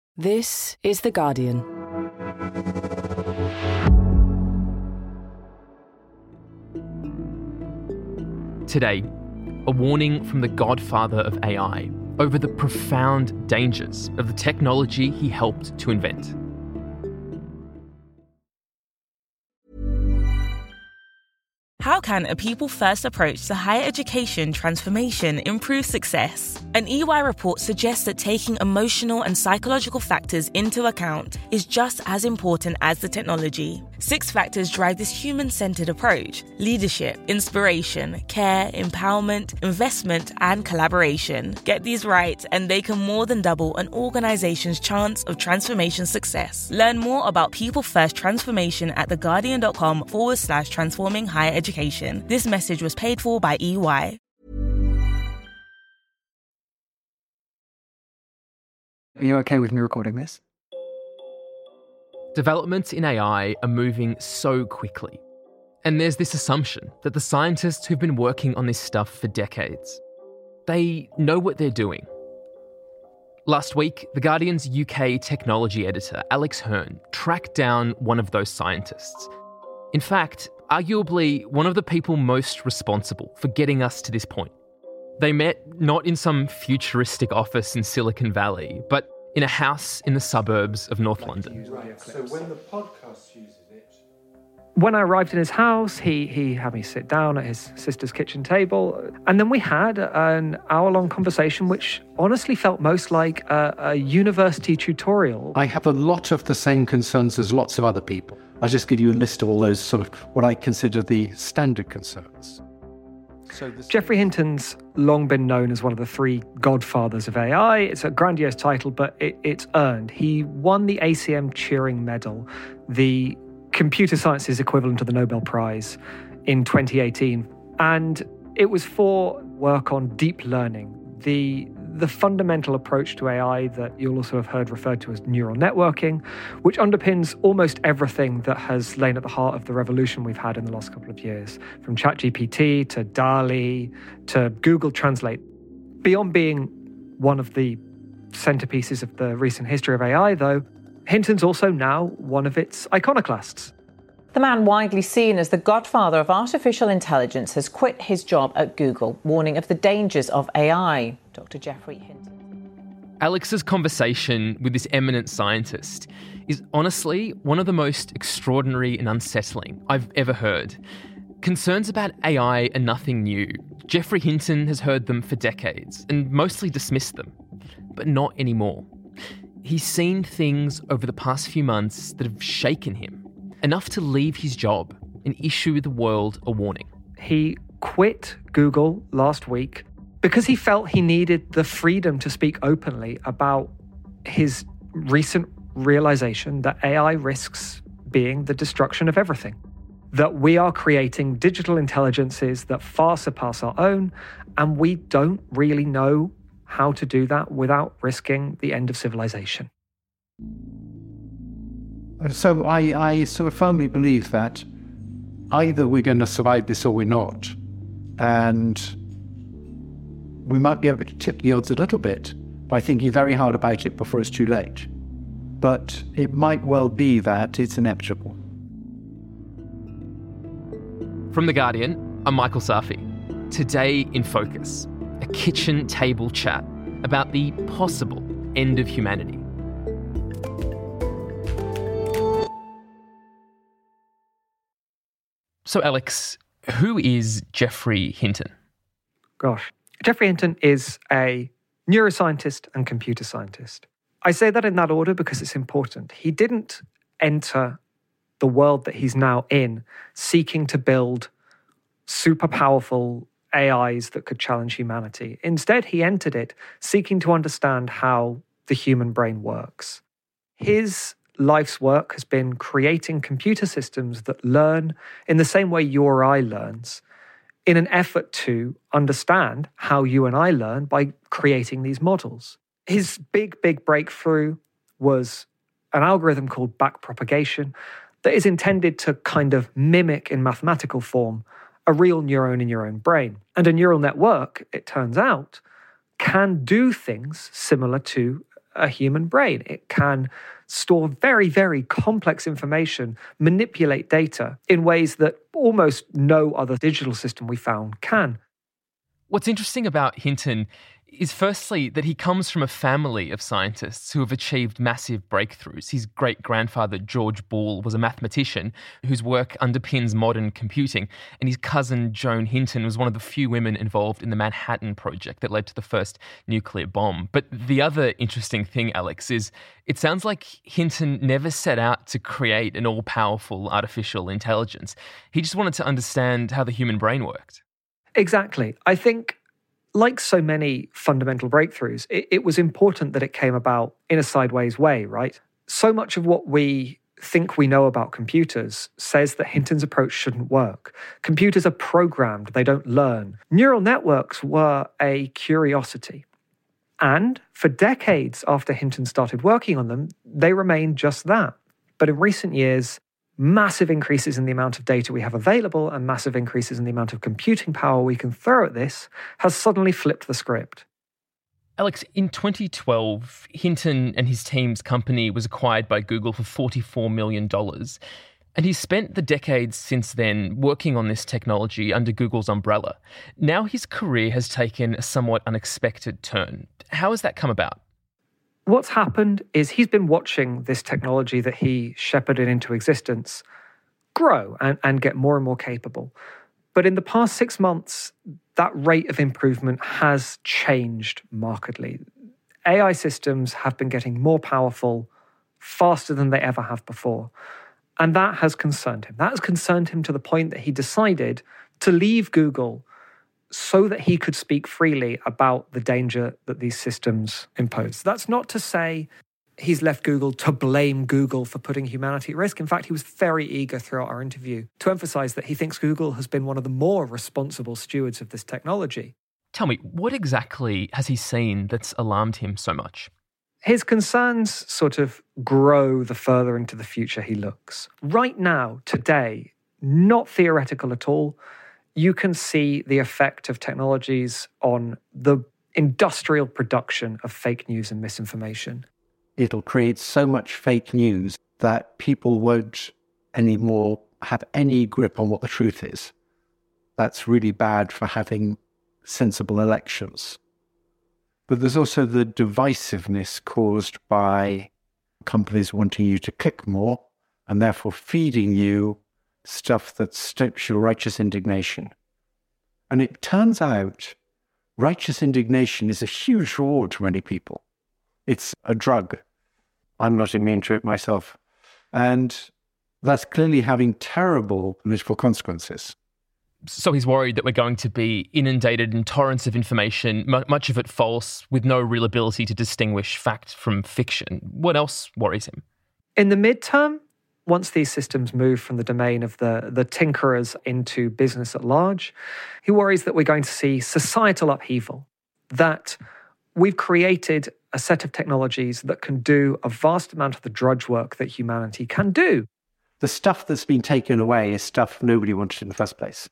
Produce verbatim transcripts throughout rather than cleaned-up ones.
This is The Guardian. Today, a warning from the godfather of A I over the profound dangers of the technology he helped to invent. How can a people-first approach to higher education transformation improve success? An E Y report suggests that taking emotional and psychological factors into account is just as important as the technology. Six factors drive this human-centered approach: leadership, inspiration, care, empowerment, investment, and collaboration. Get these right, and they can more than double an organization's chance of transformation success. Learn more about people-first transformation at theguardian.com forward slash transforming higher education. This message was paid for by E Y. Are you okay with me recording this? Developments in A I are moving so quickly. And there's this assumption that the scientists who've been working on this stuff for decades, they know what they're doing. Last week, The Guardian's U K technology editor, Alex Hearn, tracked down one of those scientists. In fact, arguably one of the people most responsible for getting us to this point. They met not in some futuristic office in Silicon Valley, but in a house in the suburbs of North London. Right, so when the podcast uses it... When I arrived in his house, he he had me sit down at his sister's kitchen table, and then we had an hour-long conversation which honestly felt most like a, a university tutorial. I have a lot of the same concerns as lots of other people. I'll just give you a list of all those sort of what I consider the standard concerns. So Geoffrey Hinton's long been known as one of the three godfathers of A I. It's a grandiose title, but it, it's earned. He won the A C M Turing Medal, the computer sciences equivalent of the Nobel Prize, in twenty eighteen. And it was for work on deep learning, the the fundamental approach to A I that you'll also have heard referred to as neural networking, which underpins almost everything that has lain at the heart of the revolution we've had in the last couple of years, from ChatGPT to DALL-E to Google Translate. Beyond being one of the centerpieces of the recent history of A I, though, Hinton's also now one of its iconoclasts. The man widely seen as the godfather of artificial intelligence has quit his job at Google, warning of the dangers of A I. Doctor Geoffrey Hinton. Alex's conversation with this eminent scientist is honestly one of the most extraordinary and unsettling I've ever heard. Concerns about A I are nothing new. Geoffrey Hinton has heard them for decades and mostly dismissed them, but not anymore. He's seen things over the past few months that have shaken him, enough to leave his job and issue the world a warning. He quit Google last week because he felt he needed the freedom to speak openly about his recent realization that A I risks being the destruction of everything. That we are creating digital intelligences that far surpass our own, and we don't really know how to do that without risking the end of civilization. So I, I sort of firmly believe that either we're going to survive this or we're not. And we might be able to tip the odds a little bit by thinking very hard about it before it's too late. But it might well be that it's inevitable. From The Guardian, I'm Michael Safi. Today in Focus, a kitchen table chat about the possible end of humanity. So, Alex, who is Geoffrey Hinton? Gosh, Geoffrey Hinton is a neuroscientist and computer scientist. I say that in that order because it's important. He didn't enter the world that he's now in seeking to build super powerful A Is that could challenge humanity. Instead, he entered it seeking to understand how the human brain works. His life's work has been creating computer systems that learn in the same way you or I learns, in an effort to understand how you and I learn by creating these models. His big, big breakthrough was an algorithm called backpropagation that is intended to kind of mimic in mathematical form a real neuron in your own brain. And a neural network, it turns out, can do things similar to a human brain. It can store very, very complex information, manipulate data in ways that almost no other digital system we found can. What's interesting about Hinton is firstly that he comes from a family of scientists who have achieved massive breakthroughs. His great-grandfather, George Boole, was a mathematician whose work underpins modern computing, and his cousin, Joan Hinton, was one of the few women involved in the Manhattan Project that led to the first nuclear bomb. But the other interesting thing, Alex, is it sounds like Hinton never set out to create an all-powerful artificial intelligence. He just wanted to understand how the human brain worked. Exactly. I think, like so many fundamental breakthroughs, it, it was important that it came about in a sideways way, right? So much of what we think we know about computers says that Hinton's approach shouldn't work. Computers are programmed, they don't learn. Neural networks were a curiosity. And for decades after Hinton started working on them, they remained just that. But in recent years, massive increases in the amount of data we have available and massive increases in the amount of computing power we can throw at this has suddenly flipped the script. Alex, in twenty twelve, Hinton and his team's company was acquired by Google for forty-four million dollars. And he's spent the decades since then working on this technology under Google's umbrella. Now his career has taken a somewhat unexpected turn. How has that come about? What's happened is he's been watching this technology that he shepherded into existence grow and, and get more and more capable. But in the past six months, that rate of improvement has changed markedly. A I systems have been getting more powerful faster than they ever have before. And that has concerned him. That has concerned him to the point that he decided to leave Google so that he could speak freely about the danger that these systems impose. That's not to say he's left Google to blame Google for putting humanity at risk. In fact, he was very eager throughout our interview to emphasize that he thinks Google has been one of the more responsible stewards of this technology. Tell me, what exactly has he seen that's alarmed him so much? His concerns sort of grow the further into the future he looks. Right now, today, not theoretical at all, you can see the effect of technologies on the industrial production of fake news and misinformation. It'll create so much fake news that people won't anymore have any grip on what the truth is. That's really bad for having sensible elections. But there's also the divisiveness caused by companies wanting you to click more and therefore feeding you stuff that stokes your righteous indignation. And it turns out righteous indignation is a huge reward to many people. It's a drug. I'm not immune to it myself. And that's clearly having terrible political consequences. So he's worried that we're going to be inundated in torrents of information, m- much of it false, with no real ability to distinguish fact from fiction. What else worries him? In the midterm, once these systems move from the domain of the, the tinkerers into business at large, he worries that we're going to see societal upheaval, that we've created a set of technologies that can do a vast amount of the drudge work that humanity can do. The stuff that's been taken away is stuff nobody wanted in the first place.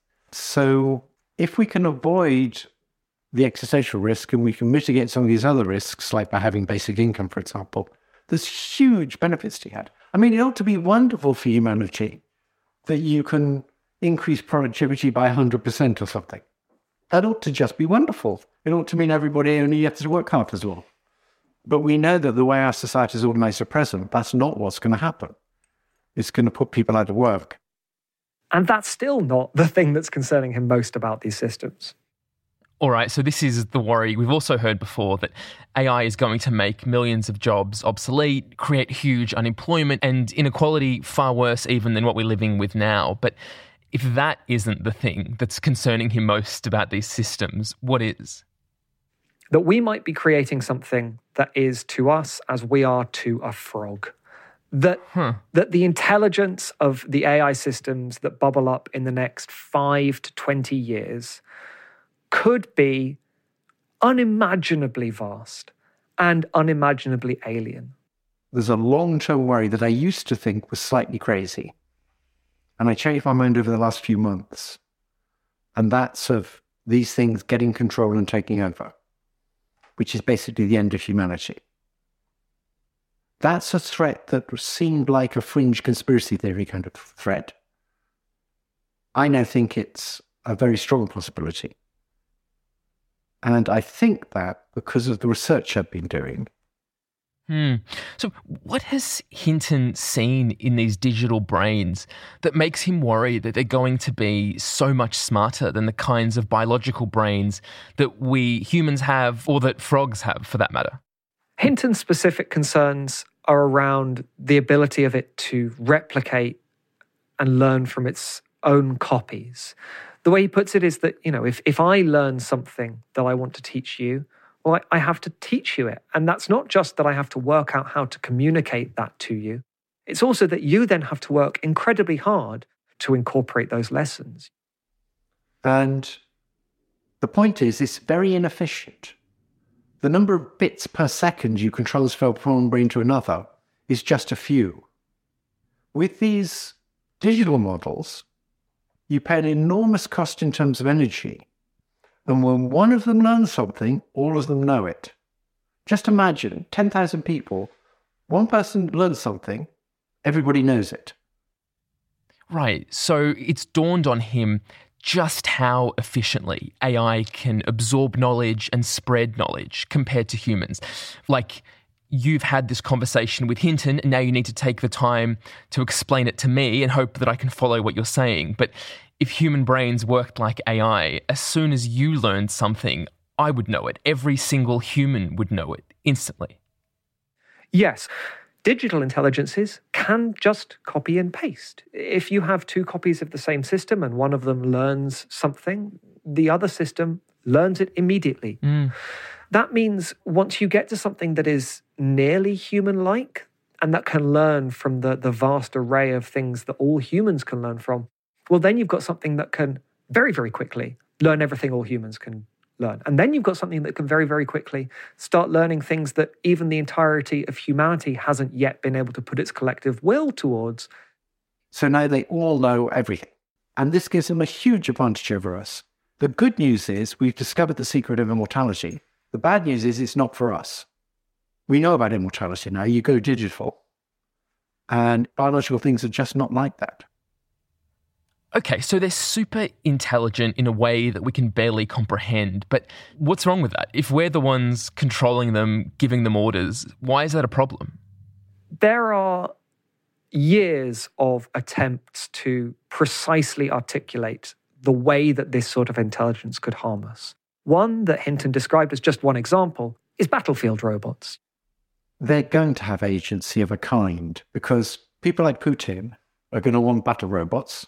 So if we can avoid the existential risk and we can mitigate some of these other risks, like by having basic income, for example, there's huge benefits to be had. I mean, it ought to be wonderful for humanity that you can increase productivity by one hundred percent or something. That ought to just be wonderful. It ought to mean everybody only has to work hard as well. But we know that the way our society is organized at present, that's not what's going to happen. It's going to put people out of work. And that's still not the thing that's concerning him most about these systems. All right, so this is the worry. We've also heard before that A I is going to make millions of jobs obsolete, create huge unemployment and inequality, far worse even than what we're living with now. But if that isn't the thing that's concerning him most about these systems, what is? That we might be creating something that is to us as we are to a frog. That, huh. that the intelligence of the A I systems that bubble up in the next five to twenty years could be unimaginably vast and unimaginably alien. There's a long-term worry that I used to think was slightly crazy. And I changed my mind over the last few months. And that's of these things getting control and taking over, which is basically the end of humanity. That's a threat that seemed like a fringe conspiracy theory kind of threat. I now think it's a very strong possibility. And I think that because of the research I've been doing. Hmm. So what has Hinton seen in these digital brains that makes him worry that they're going to be so much smarter than the kinds of biological brains that we humans have, or that frogs have, for that matter? Hinton's specific concerns are around the ability of it to replicate and learn from its own copies. The way he puts it is that, you know, if, if I learn something that I want to teach you, well, I, I have to teach you it. And that's not just that I have to work out how to communicate that to you. It's also that you then have to work incredibly hard to incorporate those lessons. And the point is, it's very inefficient. The number of bits per second you can transfer from one brain to another is just a few. With these digital models, you pay an enormous cost in terms of energy. And when one of them learns something, all of them know it. Just imagine ten thousand people, one person learns something, everybody knows it. Right. So it's dawned on him just how efficiently A I can absorb knowledge and spread knowledge compared to humans. Like, you've had this conversation with Hinton, and now you need to take the time to explain it to me and hope that I can follow what you're saying. But if human brains worked like A I, as soon as you learned something, I would know it. Every single human would know it instantly. Yes. Digital intelligences can just copy and paste. If you have two copies of the same system and one of them learns something, the other system learns it immediately. Mm. That means once you get to something that is nearly human-like and that can learn from the, the vast array of things that all humans can learn from, well, then you've got something that can very, very quickly learn everything all humans can learn. And then you've got something that can very, very quickly start learning things that even the entirety of humanity hasn't yet been able to put its collective will towards. So now they all know everything. And this gives them a huge advantage over us. The good news is we've discovered the secret of immortality. The bad news is it's not for us. We know about immortality now. You go digital, and biological things are just not like that. Okay, so they're super intelligent in a way that we can barely comprehend. But what's wrong with that? If we're the ones controlling them, giving them orders, why is that a problem? There are years of attempts to precisely articulate the way that this sort of intelligence could harm us. One that Hinton described as just one example is battlefield robots. They're going to have agency of a kind because people like Putin are going to want battle robots.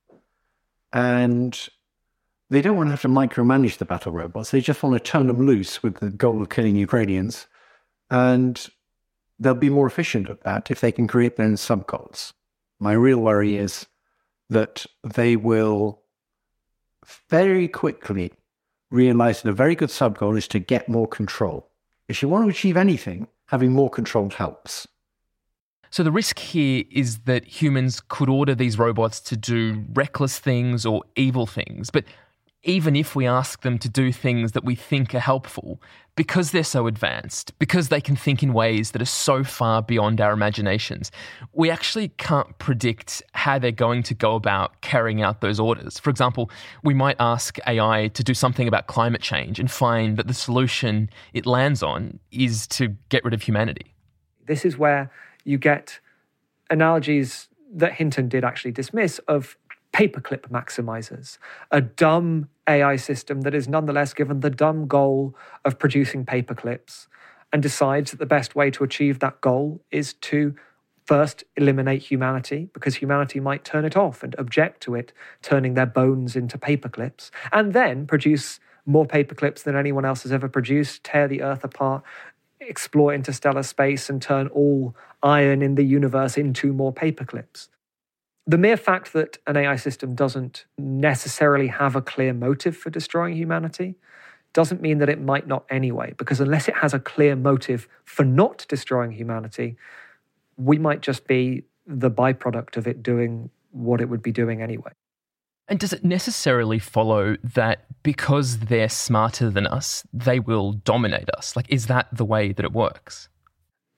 And they don't want to have to micromanage the battle robots. They just want to turn them loose with the goal of killing Ukrainians. And they'll be more efficient at that if they can create their own sub-goals. My real worry is that they will very quickly realize that a very good sub-goal is to get more control. If you want to achieve anything, having more control helps. So the risk here is that humans could order these robots to do reckless things or evil things. But even if we ask them to do things that we think are helpful, because they're so advanced, because they can think in ways that are so far beyond our imaginations, we actually can't predict how they're going to go about carrying out those orders. For example, we might ask A I to do something about climate change and find that the solution it lands on is to get rid of humanity. This is where you get analogies that Hinton did actually dismiss of paperclip maximizers, a dumb A I system that is nonetheless given the dumb goal of producing paperclips and decides that the best way to achieve that goal is to first eliminate humanity, because humanity might turn it off and object to it turning their bones into paperclips, and then produce more paperclips than anyone else has ever produced, tear the Earth apart, explore interstellar space and turn all iron in the universe into more paperclips. The mere fact that an A I system doesn't necessarily have a clear motive for destroying humanity doesn't mean that it might not anyway, because unless it has a clear motive for not destroying humanity, we might just be the byproduct of it doing what it would be doing anyway. And does it necessarily follow that because they're smarter than us, they will dominate us? Like, is that the way that it works?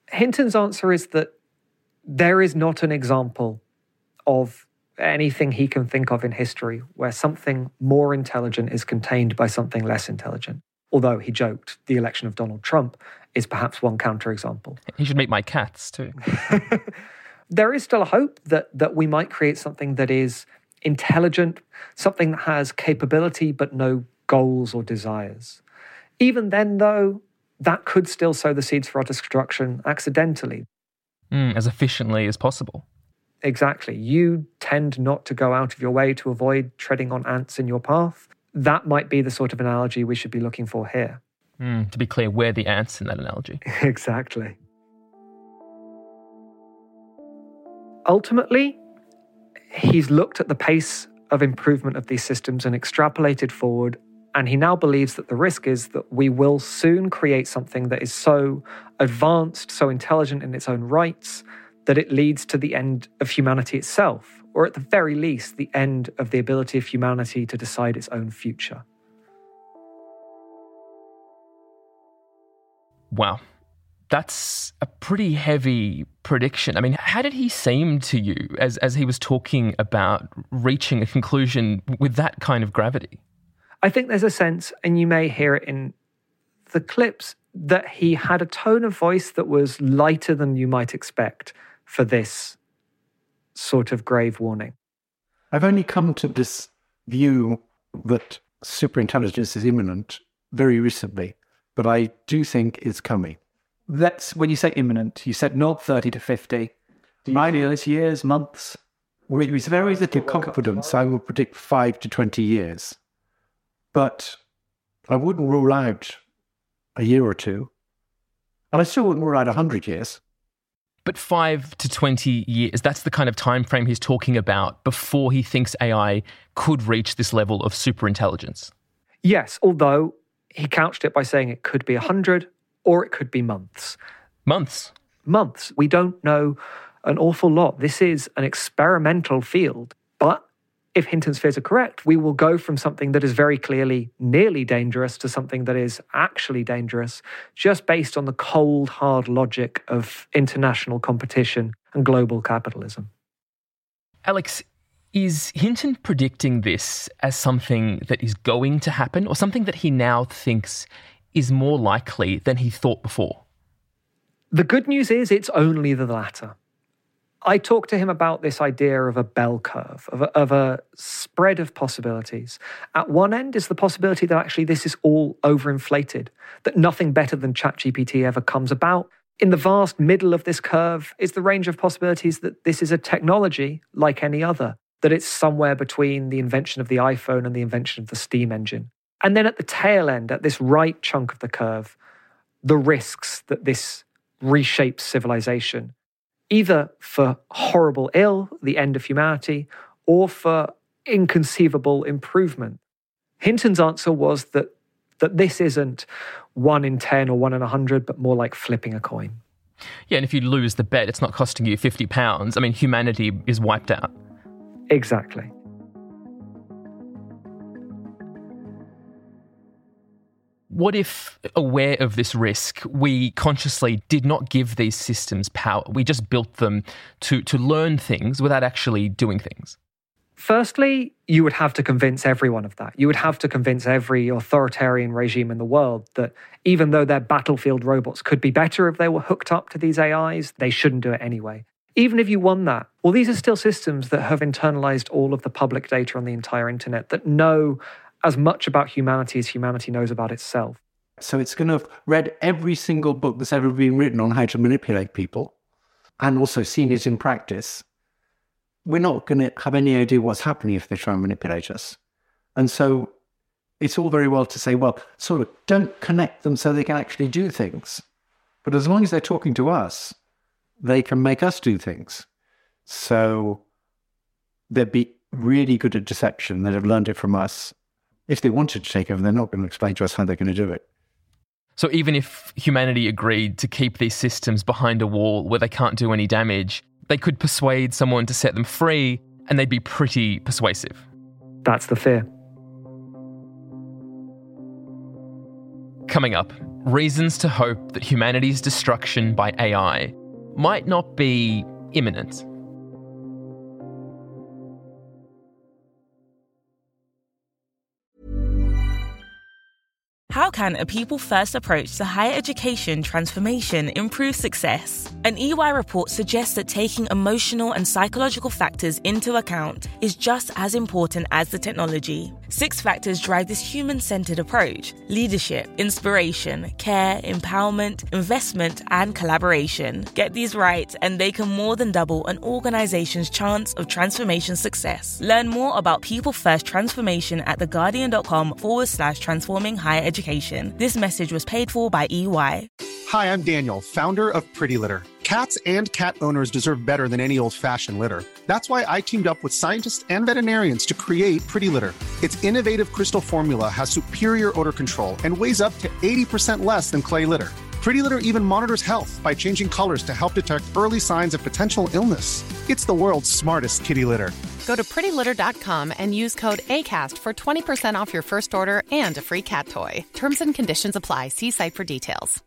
Hinton's answer is that there is not an example of anything he can think of in history where something more intelligent is contained by something less intelligent. Although he joked the election of Donald Trump is perhaps one counterexample. He should meet my cats too. There is still a hope that that we might create something that is intelligent, something that has capability but no goals or desires. Even then, though, that could still sow the seeds for our destruction accidentally. Mm, as efficiently as possible. Exactly. You tend not to go out of your way to avoid treading on ants in your path. That might be the sort of analogy we should be looking for here. Mm, to be clear, we're the ants in that analogy. Exactly. Ultimately, he's looked at the pace of improvement of these systems and extrapolated forward, and he now believes that the risk is that we will soon create something that is so advanced, so intelligent in its own rights, that it leads to the end of humanity itself, or at the very least, the end of the ability of humanity to decide its own future. Wow. That's a pretty heavy prediction. I mean, how did he seem to you as, as he was talking about reaching a conclusion with that kind of gravity? I think there's a sense, and you may hear it in the clips, that he had a tone of voice that was lighter than you might expect for this sort of grave warning. I've only come to this view that superintelligence is imminent very recently, but I do think it's coming. That's when you say imminent, you said not thirty to fifty. Years, years, months? With very little confidence, I will predict five to twenty years. But I wouldn't rule out a year or two. And I still wouldn't rule out a hundred years. But five to twenty years, that's the kind of time frame he's talking about before he thinks A I could reach this level of superintelligence. Yes, although he couched it by saying it could be a hundred or it could be months. Months? Months. We don't know an awful lot. This is an experimental field. But if Hinton's fears are correct, we will go from something that is very clearly nearly dangerous to something that is actually dangerous, just based on the cold, hard logic of international competition and global capitalism. Alex, is Hinton predicting this as something that is going to happen or something that he now thinks is more likely than he thought before? The good news is it's only the latter. I talked to him about this idea of a bell curve, of a, of a spread of possibilities. At one end is the possibility that actually this is all overinflated, that nothing better than ChatGPT ever comes about. In the vast middle of this curve is the range of possibilities that this is a technology like any other, that it's somewhere between the invention of the iPhone and the invention of the steam engine. And then at the tail end, at this right chunk of the curve, the risks that this reshapes civilization, either for horrible ill, the end of humanity, or for inconceivable improvement. Hinton's answer was that, that this isn't one in ten or one in a hundred, but more like flipping a coin. Yeah, and if you lose the bet, it's not costing you fifty pounds. I mean, humanity is wiped out. Exactly. What if, aware of this risk, we consciously did not give these systems power? We just built them to, to learn things without actually doing things. Firstly, you would have to convince everyone of that. You would have to convince every authoritarian regime in the world that even though their battlefield robots could be better if they were hooked up to these A Is, they shouldn't do it anyway. Even if you won that, well, these are still systems that have internalized all of the public data on the entire internet, that know as much about humanity as humanity knows about itself. So it's going to have read every single book that's ever been written on how to manipulate people and also seen it in practice. We're not going to have any idea what's happening if they try and manipulate us. And so it's all very well to say, well, sort of don't connect them so they can actually do things. But as long as they're talking to us, they can make us do things. So they'd be really good at deception. They'd have learned it from us. If they wanted to take over, they're not going to explain to us how they're going to do it. So even if humanity agreed to keep these systems behind a wall where they can't do any damage, they could persuade someone to set them free and they'd be pretty persuasive. That's the fear. Coming up, reasons to hope that humanity's destruction by A I might not be imminent. How can a people-first approach to higher education transformation improve success? An E Y report suggests that taking emotional and psychological factors into account is just as important as the technology. Six factors drive this human-centered approach: leadership, inspiration, care, empowerment, investment, and collaboration. Get these right, and they can more than double an organization's chance of transformation success. Learn more about people-first transformation at theguardian.com forward slash transforming higher education. This message was paid for by E Y. Hi, I'm Daniel, founder of Pretty Litter. Cats and cat owners deserve better than any old-fashioned litter. That's why I teamed up with scientists and veterinarians to create Pretty Litter. Its innovative crystal formula has superior odor control and weighs up to eighty percent less than clay litter. Pretty Litter even monitors health by changing colors to help detect early signs of potential illness. It's the world's smartest kitty litter. Go to pretty litter dot com and use code ACAST for twenty percent off your first order and a free cat toy. Terms and conditions apply. See site for details.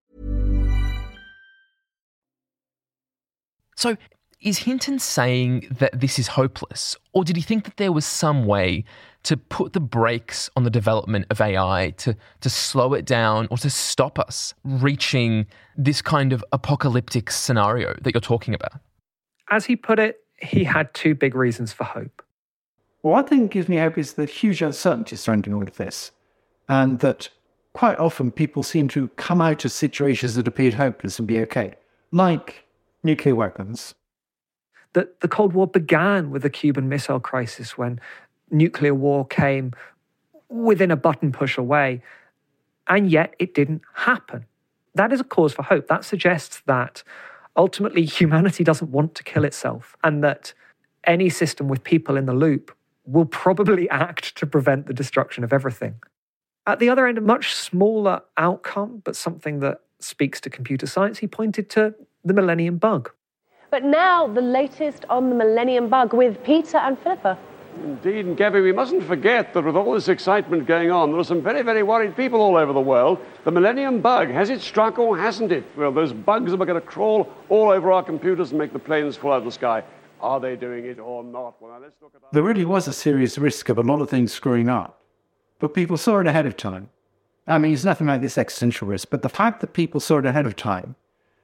So, is Hinton saying that this is hopeless, or did he think that there was some way to put the brakes on the development of A I, to, to slow it down or to stop us reaching this kind of apocalyptic scenario that you're talking about? As he put it, he had two big reasons for hope. Well, one thing that gives me hope is the huge uncertainty surrounding all of this, and that quite often people seem to come out of situations that appeared hopeless and be okay, like nuclear weapons. The, the Cold War began with the Cuban Missile Crisis, when nuclear war came within a button push away, and yet it didn't happen. That is a cause for hope. That suggests that ultimately humanity doesn't want to kill itself, and that any system with people in the loop will probably act to prevent the destruction of everything. At the other end, a much smaller outcome, but something that speaks to computer science, he pointed to the Millennium Bug. But now, the latest on the Millennium Bug with Peter and Philippa. Indeed, and Gabby, we mustn't forget that with all this excitement going on, there are some very, very worried people all over the world. The Millennium Bug, has it struck or hasn't it? Well, those bugs are going to crawl all over our computers and make the planes fall out of the sky. Are they doing it or not? Well, now let's look at that. There really was a serious risk of a lot of things screwing up, but people saw it ahead of time. I mean, it's nothing like this existential risk, but the fact that people saw it ahead of time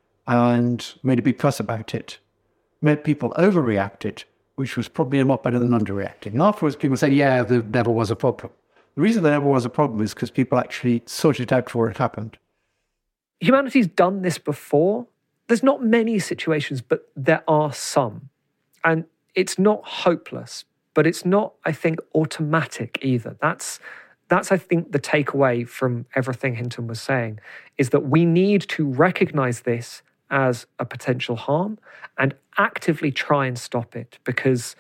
and made a big fuss about it made people overreact it, which was probably a lot better than underreacting. And afterwards, people say, yeah, there never was a problem. The reason there never was a problem is because people actually sorted it out before it happened. Humanity's done this before. There's not many situations, but there are some. And it's not hopeless, but it's not, I think, automatic either. That's, that's I think, the takeaway from everything Hinton was saying, is that we need to recognize this as a potential harm and actively try and stop it, because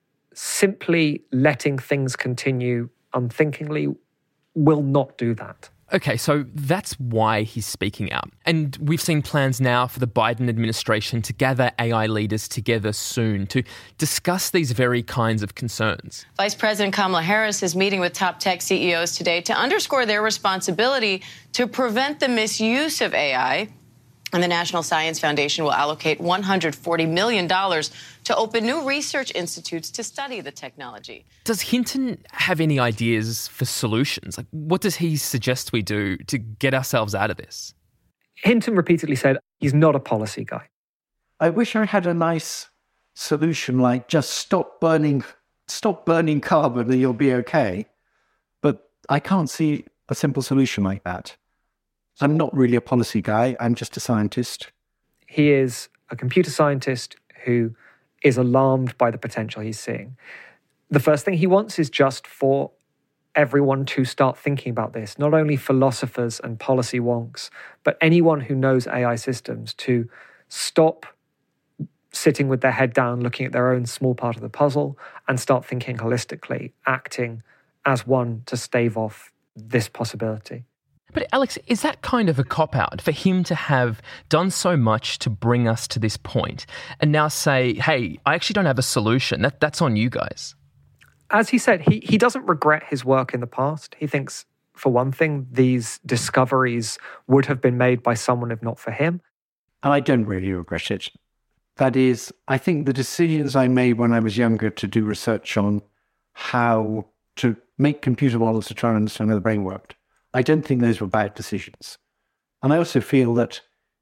simply letting things continue unthinkingly will not do that. Okay, so that's why he's speaking out. And we've seen plans now for the Biden administration to gather A I leaders together soon to discuss these very kinds of concerns. Vice President Kamala Harris is meeting with top tech C E Os today to underscore their responsibility to prevent the misuse of A I. And the National Science Foundation will allocate one hundred forty million dollars to open new research institutes to study the technology. Does Hinton have any ideas for solutions? Like, what does he suggest we do to get ourselves out of this? Hinton repeatedly said he's not a policy guy. I wish I had a nice solution like just stop burning, stop burning carbon and you'll be okay. But I can't see a simple solution like that. I'm not really a policy guy. I'm just a scientist. He is a computer scientist who is alarmed by the potential he's seeing. The first thing he wants is just for everyone to start thinking about this, not only philosophers and policy wonks, but anyone who knows A I systems, to stop sitting with their head down, looking at their own small part of the puzzle, and start thinking holistically, acting as one to stave off this possibility. But Alex, is that kind of a cop-out for him to have done so much to bring us to this point and now say, hey, I actually don't have a solution. That, that's on you guys. As he said, he, he doesn't regret his work in the past. He thinks for one thing, these discoveries would have been made by someone if not for him. And I don't really regret it. That is, I think the decisions I made when I was younger to do research on how to make computer models to try and understand how the brain worked, I don't think those were bad decisions. And I also feel that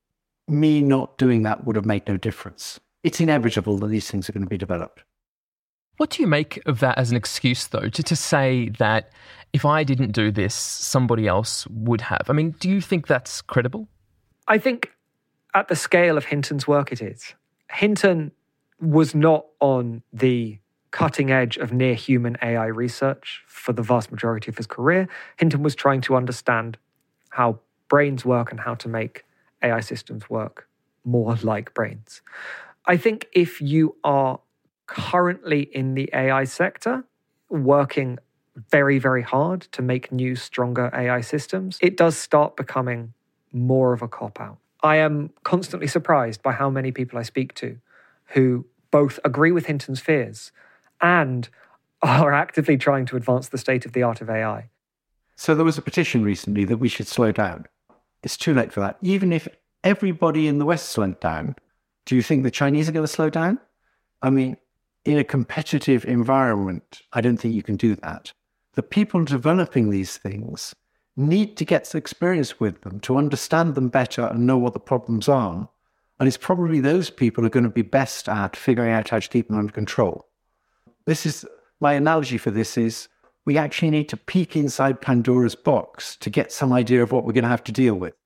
me not doing that would have made no difference. It's inevitable that these things are going to be developed. What do you make of that as an excuse, though, to, to say that if I didn't do this, somebody else would have? I mean, do you think that's credible? I think at the scale of Hinton's work it is. Hinton was not on the cutting edge of near-human A I research for the vast majority of his career. Hinton was trying to understand how brains work and how to make A I systems work more like brains. I think if you are currently in the A I sector, working very, very hard to make new, stronger A I systems, it does start becoming more of a cop-out. I am constantly surprised by how many people I speak to who both agree with Hinton's fears and are actively trying to advance the state of the art of A I. So there was a petition recently that we should slow down. It's too late for that. Even if everybody in the West slowed down, do you think the Chinese are going to slow down? I mean, in a competitive environment, I don't think you can do that. The people developing these things need to get experience with them to understand them better and know what the problems are. And it's probably those people who are going to be best at figuring out how to keep them under control. This is, my analogy for this is, we actually need to peek inside Pandora's box to get some idea of what we're going to have to deal with.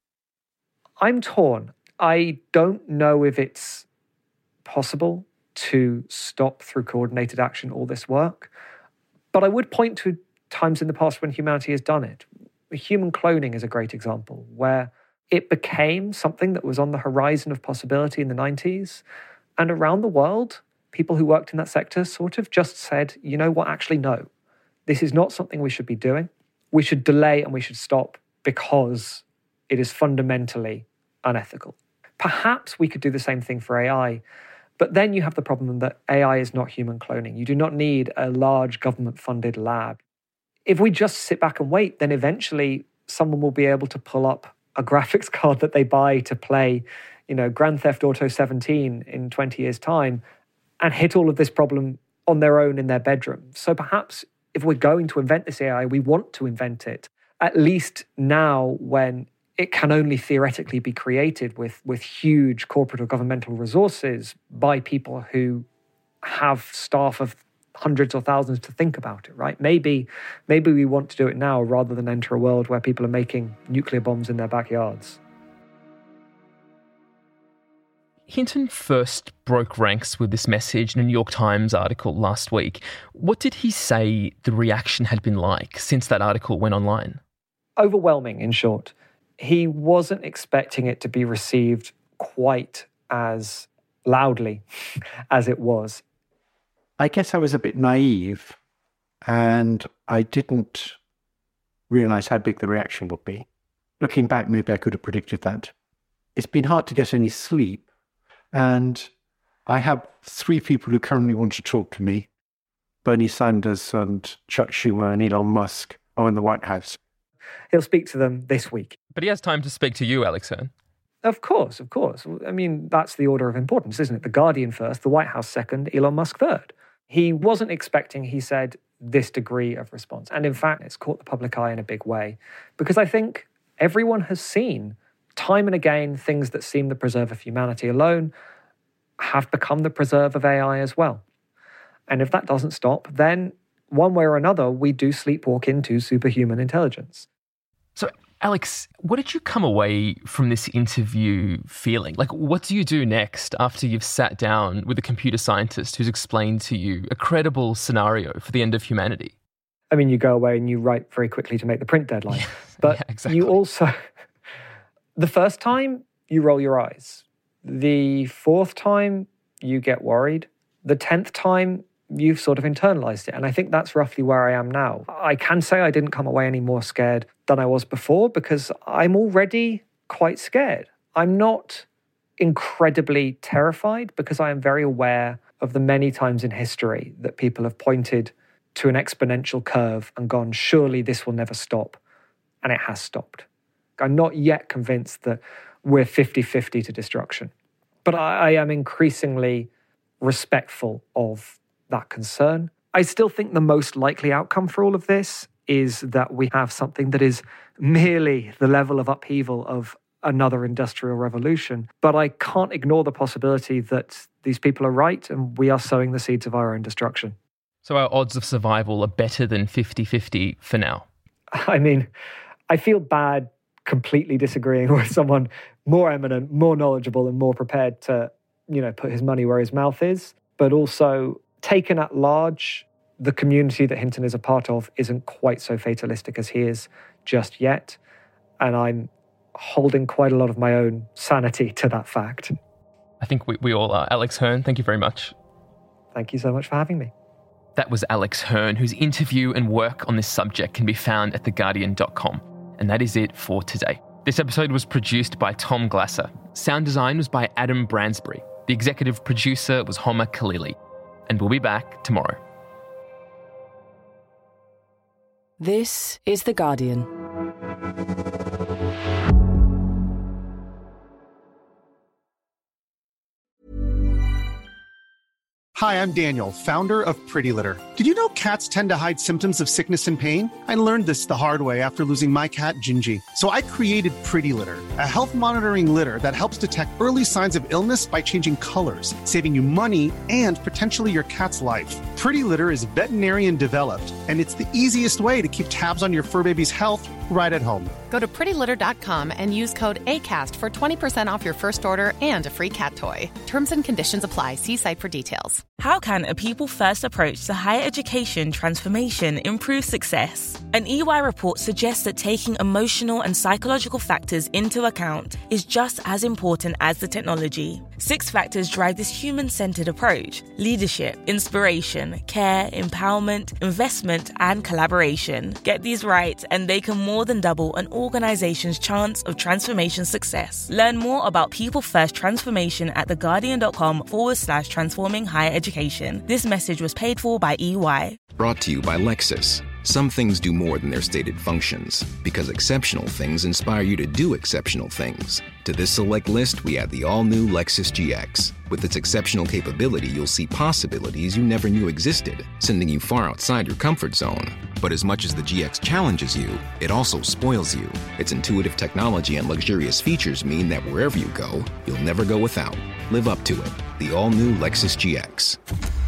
I'm torn. I don't know if it's possible to stop through coordinated action all this work, but I would point to times in the past when humanity has done it. Human cloning is a great example, where it became something that was on the horizon of possibility in the nineties, and around the world, people who worked in that sector sort of just said, you know what, actually no, this is not something we should be doing. We should delay and we should stop because it is fundamentally unethical. Perhaps we could do the same thing for A I, but then you have the problem that A I is not human cloning. You do not need a large government-funded lab. If we just sit back and wait, then eventually someone will be able to pull up a graphics card that they buy to play, you know, Grand Theft Auto seventeen in twenty years' time and hit all of this problem on their own in their bedroom. So perhaps if we're going to invent this A I, we want to invent it, at least now when it can only theoretically be created with, with huge corporate or governmental resources by people who have staff of hundreds or thousands to think about it, right? Maybe, maybe we want to do it now rather than enter a world where people are making nuclear bombs in their backyards. Hinton first broke ranks with this message in a New York Times article last week. What did he say the reaction had been like since that article went online? Overwhelming, in short. He wasn't expecting it to be received quite as loudly as it was. I guess I was a bit naive and I didn't realise how big the reaction would be. Looking back, maybe I could have predicted that. It's been hard to get any sleep, and I have three people who currently want to talk to me. Bernie Sanders and Chuck Schumer and Elon Musk are in the White House. He'll speak to them this week. But he has time to speak to you, Alex Hern. Of course, of course. I mean, that's the order of importance, isn't it? The Guardian first, the White House second, Elon Musk third. He wasn't expecting, he said, this degree of response. And in fact, it's caught the public eye in a big way. Because I think everyone has seen time and again things that seem the preserve of humanity alone have become the preserve of A I as well. And if that doesn't stop, then one way or another, we do sleepwalk into superhuman intelligence. So, Alex, what did you come away from this interview feeling? Like, what do you do next after you've sat down with a computer scientist who's explained to you a credible scenario for the end of humanity? I mean, you go away and you write very quickly to make the print deadline. Yeah, but yeah, exactly. You also, the first time, you roll your eyes. The fourth time, you get worried. The tenth time, you've sort of internalized it. And I think that's roughly where I am now. I can say I didn't come away any more scared than I was before because I'm already quite scared. I'm not incredibly terrified because I am very aware of the many times in history that people have pointed to an exponential curve and gone, surely this will never stop. and it has stopped. I'm not yet convinced that we're fifty-fifty to destruction. But I, I am increasingly respectful of that concern. I still think the most likely outcome for all of this is that we have something that is merely the level of upheaval of another industrial revolution. But I can't ignore the possibility that these people are right and we are sowing the seeds of our own destruction. So our odds of survival are better than fifty-fifty for now? I mean, I feel bad completely disagreeing with someone more eminent, more knowledgeable, and more prepared to, you know, put his money where his mouth is. But also, taken at large, the community that Hinton is a part of isn't quite so fatalistic as he is just yet. And I'm holding quite a lot of my own sanity to that fact. I think we, we all are. Alex Hern, thank you very much. Thank you so much for having me. That was Alex Hern, whose interview and work on this subject can be found at the guardian dot com. And that is it for today. This episode was produced by Tom Glasser. Sound design was by Adam Bransbury. The executive producer was Homer Khalili. And we'll be back tomorrow. This is The Guardian. Hi, I'm Daniel, founder of Pretty Litter. Did you know cats tend to hide symptoms of sickness and pain? I learned this the hard way after losing my cat, Gingy. So I created Pretty Litter, a health monitoring litter that helps detect early signs of illness by changing colors, saving you money and potentially your cat's life. Pretty Litter is veterinarian developed, and it's the easiest way to keep tabs on your fur baby's health right at home. Go to pretty litter dot com and use code ACAST for twenty percent off your first order and a free cat toy. Terms and conditions apply. See site for details. How can a people-first approach to higher education transformation improve success? An E Y report suggests that taking emotional and psychological factors into account is just as important as the technology. Six factors drive this human-centered approach: leadership, inspiration, care, empowerment, investment, and collaboration. Get these right, and they can more than double an organization's chance of transformation success. Learn more about people-first transformation at theguardian.com forward slash transforming higher education. This message was paid for by E Y. Brought to you by Lexus. Some things do more than their stated functions, because exceptional things inspire you to do exceptional things. To this select list, we add the all-new Lexus G X. With its exceptional capability, you'll see possibilities you never knew existed, sending you far outside your comfort zone. But as much as the G X challenges you, it also spoils you. Its intuitive technology and luxurious features mean that wherever you go, you'll never go without. Live up to it. The all-new Lexus G X.